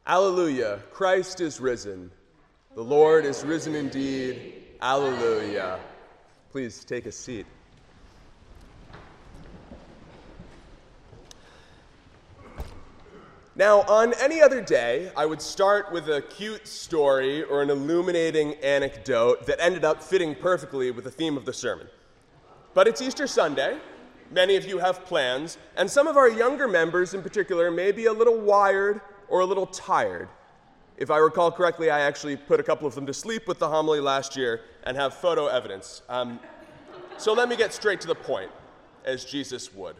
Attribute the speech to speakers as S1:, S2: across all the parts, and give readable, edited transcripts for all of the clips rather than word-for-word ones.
S1: Alleluia, Christ is risen. The Lord is risen indeed. Alleluia. Please take a seat. Now, on any other day, I would start with a cute story or an illuminating anecdote that ended up fitting perfectly with the theme of the sermon. But it's Easter Sunday. Many of you have plans, and some of our younger members in particular may be a little wired or a little tired. If I recall correctly, I actually put a couple of them to sleep with the homily last year and have photo evidence. So let me get straight to the point, as Jesus would.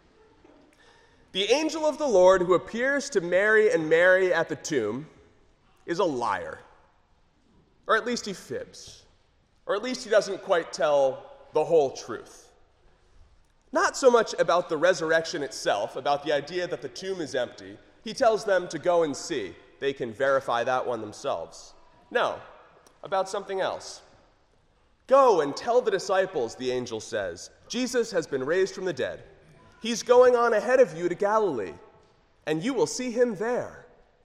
S1: The angel of the Lord who appears to Mary and Mary at the tomb is a liar. Or at least he fibs. Or at least he doesn't quite tell the whole truth. Not so much about the resurrection itself, about the idea that the tomb is empty. He tells them to go and see. They can verify that one themselves. No, about something else. Go and tell the disciples, the angel says, Jesus has been raised from the dead. He's going on ahead of you to Galilee, and you will see him there.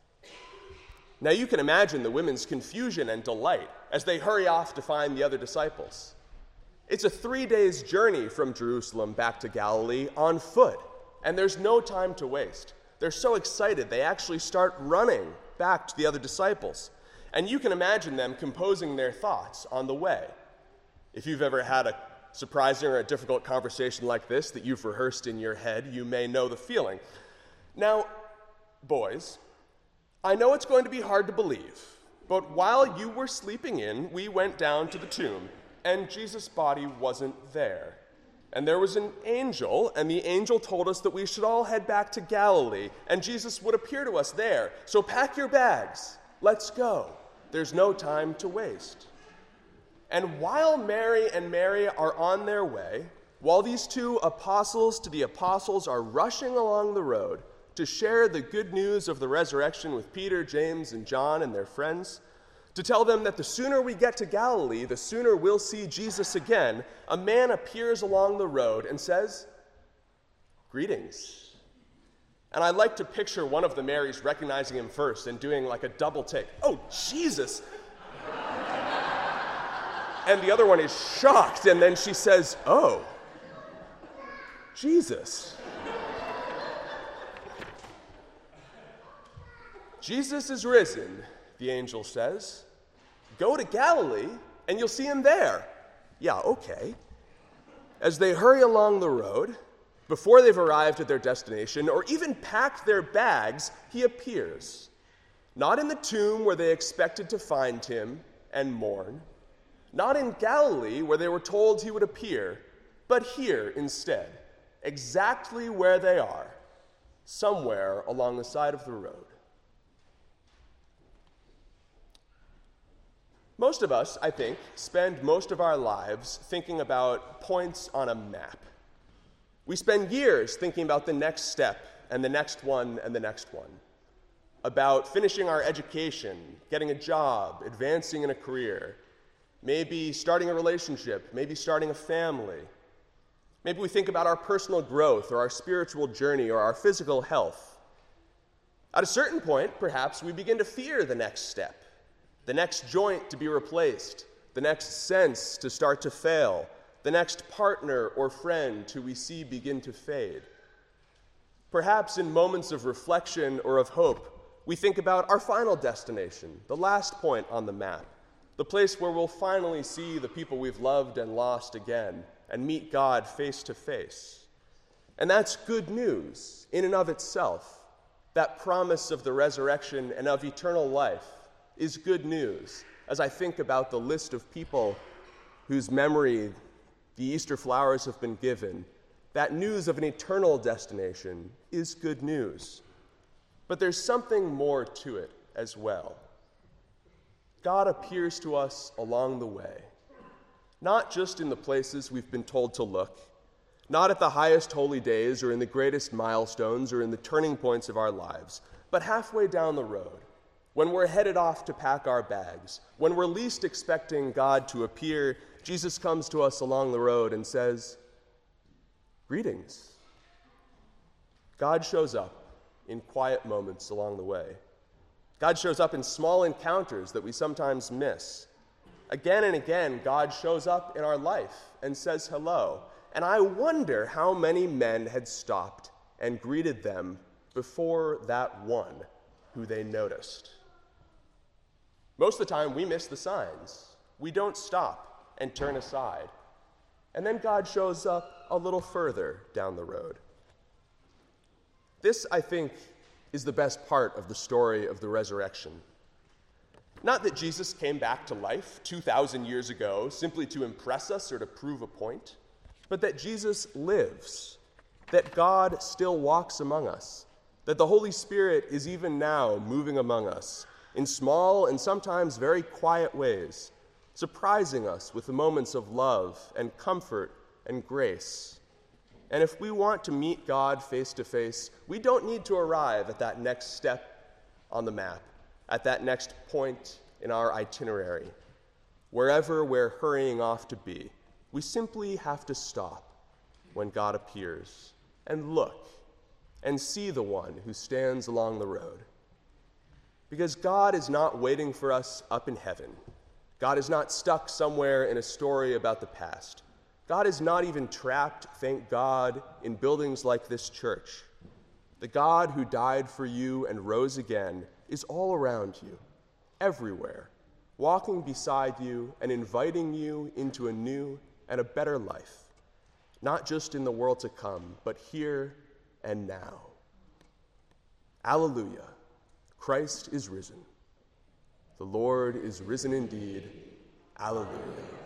S1: Now you can imagine the women's confusion and delight as they hurry off to find the other disciples. It's a 3 days journey from Jerusalem back to Galilee on foot, and there's no time to waste. They're so excited, they actually start running back to the other disciples. And you can imagine them composing their thoughts on the way. If you've ever had a surprising or a difficult conversation like this that you've rehearsed in your head, you may know the feeling. Now, boys, I know it's going to be hard to believe, but while you were sleeping in, we went down to the tomb, and Jesus' body wasn't there. And there was an angel, and the angel told us that we should all head back to Galilee, and Jesus would appear to us there. So pack your bags. Let's go. There's no time to waste. And while Mary and Mary are on their way, while these two apostles to the apostles are rushing along the road to share the good news of the resurrection with Peter, James, and John and their friends, to tell them that the sooner we get to Galilee, the sooner we'll see Jesus again, a man appears along the road and says, "Greetings." And I like to picture one of the Marys recognizing him first and doing like a double take. "Oh, Jesus!" And the other one is shocked, and then she says, "Oh, Jesus." Jesus is risen, the angel says. Go to Galilee, and you'll see him there. Yeah, okay. As they hurry along the road, before they've arrived at their destination, or even packed their bags, he appears. Not in the tomb where they expected to find him and mourn. Not in Galilee where they were told he would appear, but here instead, exactly where they are, somewhere along the side of the road. Most of us, I think, spend most of our lives thinking about points on a map. We spend years thinking about the next step and the next one and the next one. About finishing our education, getting a job, advancing in a career, maybe starting a relationship, maybe starting a family. Maybe we think about our personal growth or our spiritual journey or our physical health. At a certain point, perhaps, we begin to fear the next step. The next joint to be replaced, the next sense to start to fail, the next partner or friend who we see begin to fade. Perhaps in moments of reflection or of hope, we think about our final destination, the last point on the map, the place where we'll finally see the people we've loved and lost again and meet God face to face. And that's good news in and of itself. That promise of the resurrection and of eternal life is good news as I think about the list of people whose memory the Easter flowers have been given. That news of an eternal destination is good news. But there's something more to it as well. God appears to us along the way, not just in the places we've been told to look, not at the highest holy days or in the greatest milestones or in the turning points of our lives, but halfway down the road, when we're headed off to pack our bags, when we're least expecting God to appear, Jesus comes to us along the road and says, "Greetings." God shows up in quiet moments along the way. God shows up in small encounters that we sometimes miss. Again and again, God shows up in our life and says hello. And I wonder how many men had stopped and greeted them before that one who they noticed. Most of the time, we miss the signs. We don't stop and turn aside. And then God shows up a little further down the road. This, I think, is the best part of the story of the resurrection. Not that Jesus came back to life 2,000 years ago simply to impress us or to prove a point, but that Jesus lives, that God still walks among us, that the Holy Spirit is even now moving among us in small and sometimes very quiet ways, surprising us with the moments of love and comfort and grace. And if we want to meet God face to face, we don't need to arrive at that next step on the map, at that next point in our itinerary. Wherever we're hurrying off to be, we simply have to stop when God appears and look and see the one who stands along the road. Because God is not waiting for us up in heaven. God is not stuck somewhere in a story about the past. God is not even trapped, thank God, in buildings like this church. The God who died for you and rose again is all around you, everywhere, walking beside you and inviting you into a new and a better life, not just in the world to come, but here and now. Alleluia, Christ is risen. The Lord is risen indeed. Alleluia.